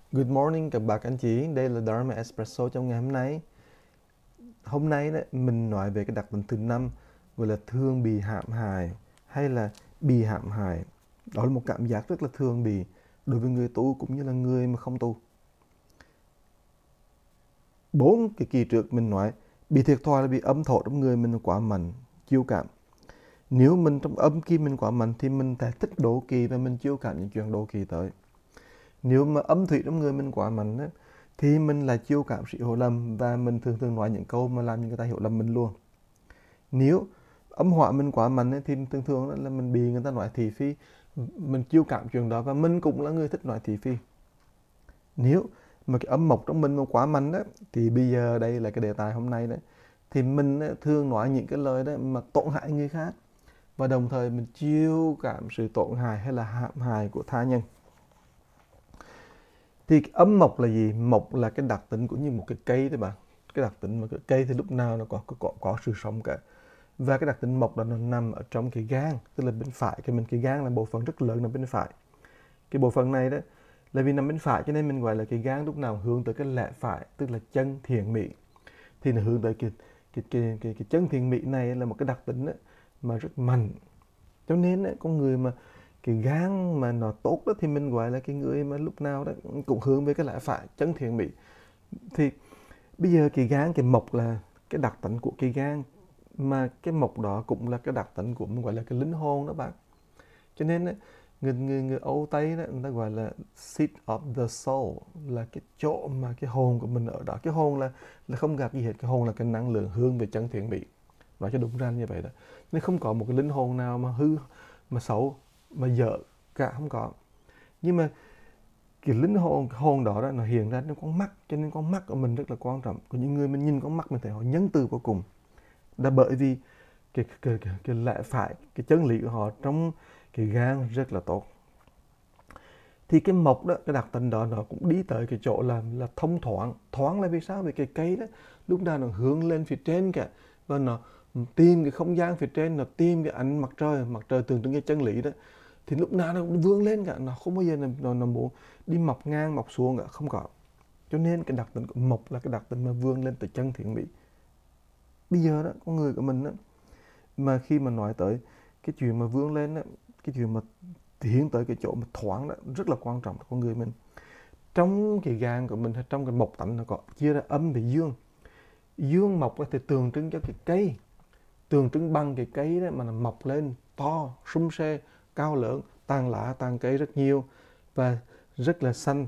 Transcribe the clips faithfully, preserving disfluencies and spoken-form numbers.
Good morning các bạn, các anh chị, đây là Dharma Espresso trong ngày hôm nay. Hôm nay đấy, mình nói về cái đặc tính thứ năm gọi là thường bị hãm hại hay là bị hãm hại. Đó là một cảm giác rất là thường bị đối với người tu cũng như là người mà không tu. Bốn cái kỳ trước mình nói bị thiệt thòi là bị âm thổ trong người mình quá mạnh, chiêu cảm. Nếu mình trong âm kim mình quá mạnh thì mình sẽ thích đố kỵ và mình chiêu cảm những chuyện đố kỵ tới. Nếu mà âm thủy trong người mình quá mạnh á, thì mình là chiêu cảm sự hiểu lầm và mình thường thường nói những câu mà làm cho người ta hiểu lầm mình luôn. Nếu âm hỏa mình quá mạnh á, thì thường thường là mình bị người ta nói thị phi, mình chiêu cảm chuyện đó và mình cũng là người thích nói thị phi. Nếu mà cái âm mộc trong mình mà quá mạnh đó, thì bây giờ đây là cái đề tài hôm nay đấy, thì mình thường nói những cái lời đó mà tổn hại người khác và đồng thời mình chiêu cảm sự tổn hại hay là hãm hại của tha nhân. Thì âm mộc là gì? Mộc là cái đặc tính của như một cái cây đấy bạn. Cái đặc tính mà cái cây thì lúc nào nó có có, có, có sự sống cả. Và cái đặc tính mộc là nó nằm ở trong cái gan, tức là bên phải. Cái mình cái gan là bộ phận rất lớn nằm bên phải. Cái bộ phận này đó là vì nằm bên phải cho nên mình gọi là cái gan lúc nào hướng tới cái lẽ phải, tức là chân thiện mỹ. Thì nó hướng tới cái cái cái cái, cái chân thiện mỹ này là một cái đặc tính đó, mà rất mạnh. Cho nên ấy, con người mà cái gan mà nó tốt đó thì mình gọi là cái người mà lúc nào đó cũng hướng về cái lẽ phải, chân thiện mỹ. Thì bây giờ cái gan, cái mộc là cái đặc tính của cái gan, mà cái mộc đó cũng là cái đặc tính của mình gọi là cái linh hồn đó bạn. Cho nên ấy, người, người, người Âu Tây đó, người ta gọi là seat of the soul, là cái chỗ mà cái hồn của mình ở đó. Cái hồn là là không gặp gì hết, cái hồn là cái năng lượng hướng về chân thiện mỹ. Nói cho đúng ra như vậy đó. Nên không có một cái linh hồn nào mà hư, mà xấu, mà dở cả, không có. Nhưng mà cái linh hồn cái hồn đó, đó nó hiện ra trong con mắt, cho nên con mắt của mình rất là quan trọng. Có những người mình nhìn con mắt mình thấy họ nhân từ vô cùng, là bởi vì cái cái cái, cái lẽ phải, cái chân lý của họ trong cái gan rất là tốt. Thì cái mộc đó, cái đặc tính đó nó cũng đi tới cái chỗ là là thông thoáng. Thoáng là vì sao? Vì cái cây đó lúc nào nó hướng lên phía trên cả, và nó tìm cái không gian phía trên, nó tìm cái ánh mặt trời, mặt trời tượng trưng cái chân lý đó, thì lúc nào nó cũng vươn lên cả, nó không bao giờ nó, nó, nó muốn đi mọc ngang mọc xuống cả, không có. Cho nên cái đặc tính của mộc là cái đặc tính mà vươn lên từ chân thiện mỹ. Bây giờ đó con người của mình đó, mà khi mà nói tới cái chuyện mà vươn lên đó, cái chuyện mà tiến tới cái chỗ mà thoáng đó rất là quan trọng của con người mình. Trong cái gan của mình hay trong cái mộc tánh nó có chia ra âm và dương. Dương mộc thì tượng trưng cho cái cây, tượng trưng bằng cái cây đó mà nó mọc lên to, sum xê, cao lớn, tàn lá, tàn cây rất nhiều và rất là xanh.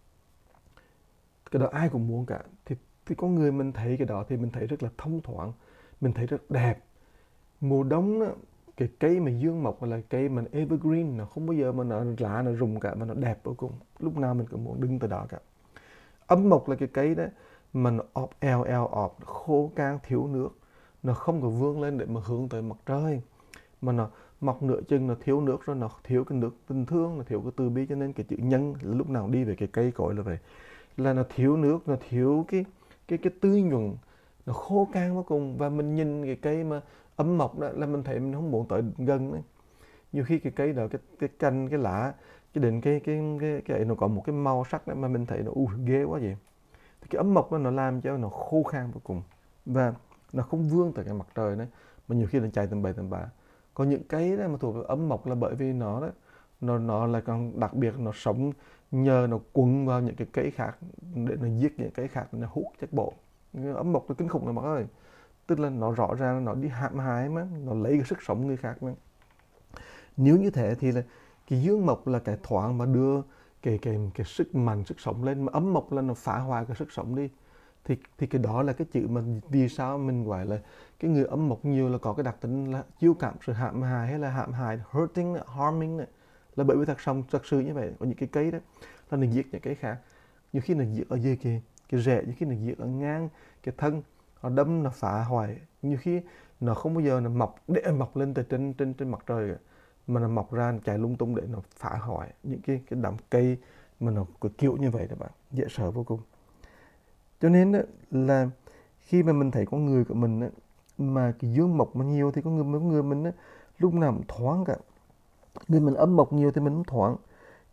Cái đó ai cũng muốn cả. Thì, thì con người mình thấy cái đó thì mình thấy rất là thông thoáng, mình thấy rất đẹp. Mùa đông đó, cái cây mà dương mộc là cây mà evergreen, nó không bao giờ mà nó lá nó rụng cả, mà nó đẹp vô cùng. Lúc nào mình cũng muốn đứng từ đó cả. Âm mộc là cái cây đó mà nó ọp eo eo ọp, khô khan, thiếu nước, nó không có vươn lên để mà hướng tới mặt trời, mà nó mọc nửa chừng, nó thiếu nước, rồi nó thiếu cái nước tình thương, nó thiếu cái từ bi. Cho nên cái chữ nhân lúc nào đi về cái cây cội là vậy, là nó thiếu nước, nó thiếu cái cái cái tươi nhuận, nó khô khan vô cùng. Và mình nhìn cái cây mà âm mộc đó là mình thấy mình không muốn tới gần đấy. Nhiều khi cái cây đó, cái cái cành, cái lá, cái định cái cái cái cái ấy nó có một cái màu sắc đó mà mình thấy nó u ghê quá vậy. Thì cái ấm mộc đó nó làm cho nó khô khan vô cùng, và nó không vươn tới cái mặt trời đấy, mà nhiều khi nó chạy tầm bậy tầm bạ. Còn những cây đó mà thuộc về ấm mộc là bởi vì nó đó, nó nó là còn đặc biệt, nó sống nhờ nó quấn vào những cái cây khác để nó giết những cây khác, nó hút chất bột. Ấm mộc là kinh khủng lắm mọi ơi, tức là nó rõ ràng nó đi hãm hại mà nó lấy cái sức sống người khác mà. Nếu như thế thì là cái dương mộc là cái thoáng mà đưa cái cái cái sức mạnh, sức sống lên, mà ấm mộc là nó phá hoại cái sức sống đi. Thì thì cái đó là cái chữ mà vì sao mình gọi là cái người ấm mộc nhiều là có cái đặc tính là chiêu cảm sự hãm hại hay là hãm hại, hurting, harming này, là bởi vì thật sống thật sự như vậy. Có những cái cây đó là nó giết những cái khác, nhiều khi nó giết ở dưới cái cái rễ, nhiều khi nó giết ở ngang cái thân, nó đâm, nó phá hoại. Nhiều khi nó không bao giờ nó mọc để mọc lên từ trên trên trên mặt trời, mà nó mọc ra, nó chạy lung tung để nó phá hoại những cái cái đám cây mà nó có kiểu như vậy đó bạn, dễ sợ vô cùng. Cho nên đó, là khi mà mình thấy con người của mình á, mà cái dương mộc mà nhiều thì con người con người mình á, lúc nào cũng thoáng cả. Người mình âm mộc nhiều thì mình cũng thoáng.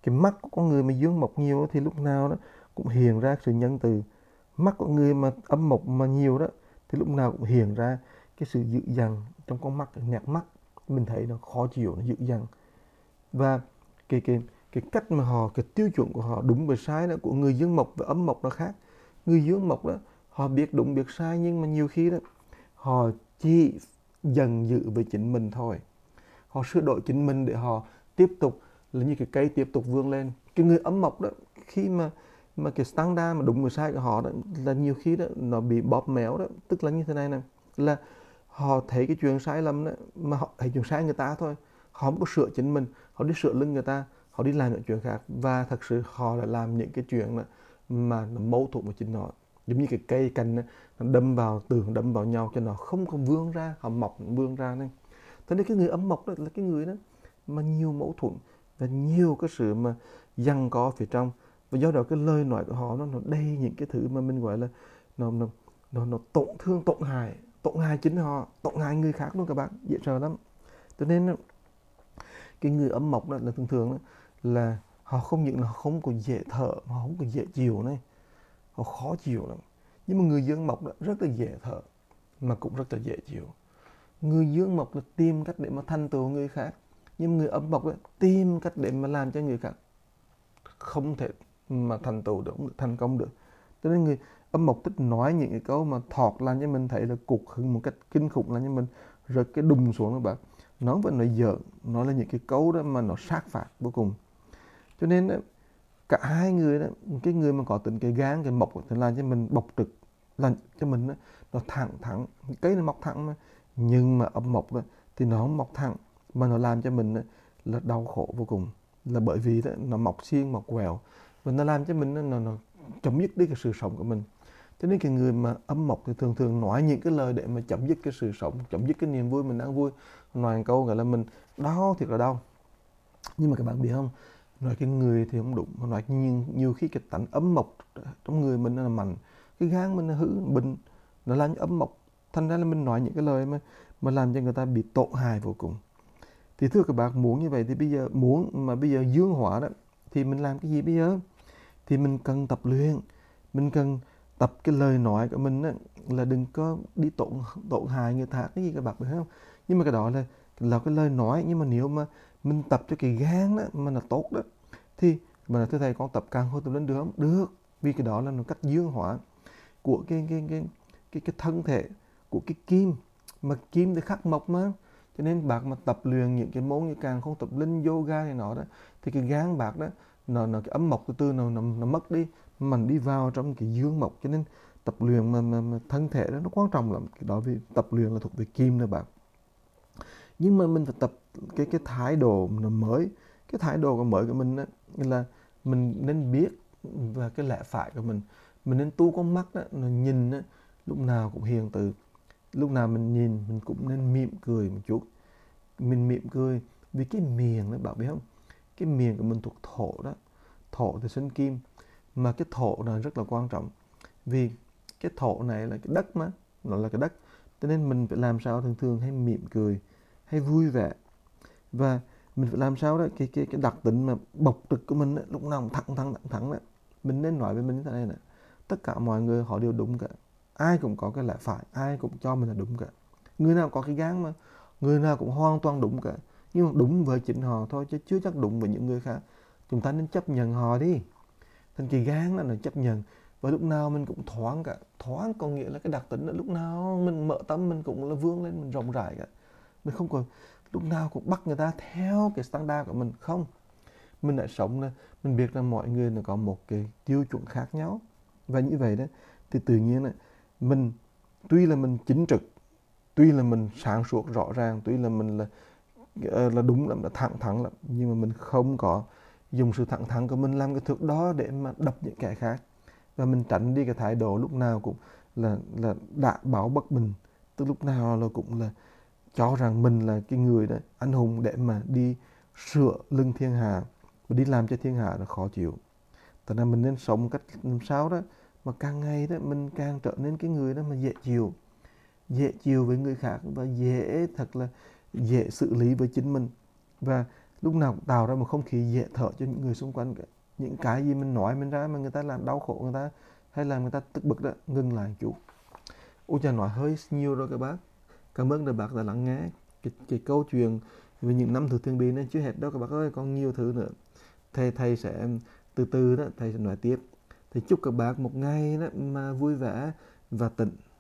Cái mắt của con người mà dương mộc nhiều thì lúc nào đó cũng hiện ra sự nhân từ. Mắt của người mà âm mộc mà nhiều đó thì lúc nào cũng hiện ra cái sự dữ dằn trong con mắt, nét mắt mình thấy nó khó chịu, nó dữ dằn. Và cái cái cái cách mà họ, cái tiêu chuẩn của họ đúng và sai đó của người dương mộc và âm mộc nó khác. Người dương mộc đó họ biết đúng biết sai, nhưng mà nhiều khi đó họ chỉ dần dự với chính mình thôi. Họ sửa đổi chính mình để họ tiếp tục là như cái cây tiếp tục vươn lên. Cái người âm mộc đó khi mà mà cái standard mà đúng và sai của họ đó là nhiều khi đó nó bị bóp méo đó, tức là như thế này nè, là họ thấy cái chuyện sai lầm đó mà họ thấy chuyện sai người ta thôi, họ không có sửa chính mình, họ đi sửa lưng người ta, họ đi làm những chuyện khác, và thật sự họ lại làm những cái chuyện mà nó mâu thuẫn với chính họ. Giống như cái cây cành nó đâm vào tường, đâm vào nhau cho nó không có vươn ra, họ mọc vươn ra nên. Thế nên cái người âm mộc đó là cái người đó mà nhiều mâu thuẫn và nhiều cái sự mà giằng co phía trong, và do đó cái lời nói của họ nó, nó đầy những cái thứ mà mình gọi là nó nó nó, nó tổn thương, tổn hại, tổn hại chính họ, tổn hại người khác luôn các bạn, dễ sợ lắm. Cho nên cái người âm mộc đó là thường thường đó, là họ không những là không có dễ thở, họ không có dễ chịu này, họ khó chịu lắm. Nhưng mà người dương mộc đó rất là dễ thở mà cũng rất là dễ chịu. Người dương mộc là tìm cách để mà thành tựu người khác, nhưng người âm mộc là tìm cách để mà làm cho người khác không thể mà thành tựu được, thành công được. Cho nên người âm mộc thích nói những cái câu mà thọt làm cho mình thấy là cục hứng một cách kinh khủng, làm cho mình rớt cái đùng xuống các bạn. Nó không phải nói giỡn, nó là những cái câu đó mà nó sát phạt vô cùng. Cho nên cả hai người đó, cái người mà có tính cái gan, cái mộc thì làm cho mình bộc trực, làm cho mình đó, nó thẳng thẳng, cây nó mọc thẳng mà. Nhưng mà âm mộc đó thì nó không mọc thẳng, mà nó làm cho mình đó, là đau khổ vô cùng, là bởi vì đó, nó mọc xiên, mọc quẹo, và nó làm cho mình đó, nó, nó chấm dứt đi cái sự sống của mình. Cho nên cái người mà âm mộc thì thường thường nói những cái lời để mà chấm dứt cái sự sống, chấm dứt cái niềm vui mình đang vui. Nói câu gọi là mình đau thiệt là đau. Nhưng mà các bạn biết không, nói cái người thì không đúng, mà nói nhiều, nhiều khi cái tánh âm mộc trong người mình là mạnh, cái gan mình là hư bệnh, nó làm âm mộc, thành ra là mình nói những cái lời mà mà làm cho người ta bị tổn hại vô cùng. Thì thưa các bạn, muốn như vậy thì bây giờ muốn mà bây giờ dương hóa đó thì mình làm cái gì bây giờ? Thì mình cần tập luyện, mình cần tập cái lời nói của mình đó, là đừng có đi tổn tổn hại người ta cái gì các bạn biết không? Nhưng mà cái đó là là cái lời nói, nhưng mà nếu mà mình tập cho cái gan đó mà là tốt đó thì mà là thưa thầy, con tập càng hô tập lên được không? Được, vì cái đó là một cách dương hóa của cái cái cái cái cái thân thể của cái kim, mà kim thì khắc mộc mà. Cho nên bác mà tập luyện những cái môn như càng không tập linh, yoga này nọ đó, thì cái gan bác đó nó, nó cái ấm mộc từ từ nó, nó, nó mất đi, mình đi vào trong cái dương mộc. Cho nên tập luyện mà, mà, mà thân thể đó nó quan trọng lắm. Cái đó vì tập luyện là thuộc về kim nữa bạn. Nhưng mà mình phải tập cái cái thái độ nó mới. Cái thái độ mới của mình đó, là mình nên biết và cái lẽ phải của mình. Mình nên tu con mắt đó, nó nhìn đó, lúc nào cũng hiền từ. Lúc nào mình nhìn mình cũng nên mỉm cười một chút. Mình mỉm cười vì cái miệng đó, bạn biết không? Cái miệng của mình thuộc thổ đó. Thổ thì sinh kim, mà cái thổ này rất là quan trọng. Vì cái thổ này là cái đất mà, nó là cái đất. Cho nên mình phải làm sao thường thường hay mỉm cười, hay vui vẻ. Và mình phải làm sao đó, cái cái cái đặc tính mà bộc trực của mình đó, lúc nào cũng thẳng thẳng thẳng thẳng đó. Mình nên nói với mình như thế này nè, tất cả mọi người họ đều đúng cả. Ai cũng có cái lẽ phải, ai cũng cho mình là đúng cả. Người nào có cái gan mà, người nào cũng hoàn toàn đúng cả. Nhưng mà đúng với chính họ thôi, chứ chưa chắc đúng với những người khác. Chúng ta nên chấp nhận họ đi. Thành cái gan là nó chấp nhận. Và lúc nào mình cũng thoáng cả. Thoáng có nghĩa là cái đặc tính là lúc nào mình mở tâm mình cũng là vươn lên, mình rộng rãi cả. Mình không còn lúc nào cũng bắt người ta theo cái standard của mình. Không. Mình đã sống là mình biết là mọi người nó có một cái tiêu chuẩn khác nhau. Và như vậy đó thì tự nhiên là mình tuy là mình chính trực, tuy là mình sáng suốt rõ ràng, tuy là mình là là đúng lắm, là thẳng thắn lắm, nhưng mà mình không có dùng sự thẳng thắn của mình làm cái thước đó để mà đập những kẻ khác. Và mình tránh đi cái thái độ lúc nào cũng là là đã bảo bất bình, tức lúc nào là cũng là cho rằng mình là cái người đó anh hùng để mà đi sửa lưng thiên hạ và đi làm cho thiên hạ nó khó chịu. Tại nên mình nên sống một cách làm sao đó mà càng ngày đó mình càng trở nên cái người đó mà dễ chịu, dễ chịu với người khác, và dễ thật là dễ xử lý với chính mình. Và lúc nào cũng tạo ra một không khí dễ thở cho những người xung quanh cả. Những cái gì mình nói mình ra mà người ta làm đau khổ người ta hay là người ta tức bực đó, ngừng lại chút. Ôi chà, nói hơi nhiều rồi các bác. Cảm ơn các bác đã lắng nghe cái, cái câu chuyện về những năm thứ thiền định này chưa hết đâu các bác ơi, còn nhiều thứ nữa. Thầy thầy sẽ từ từ đó thầy sẽ nói tiếp. Thì chúc các bác một ngày đó mà vui vẻ và tịnh.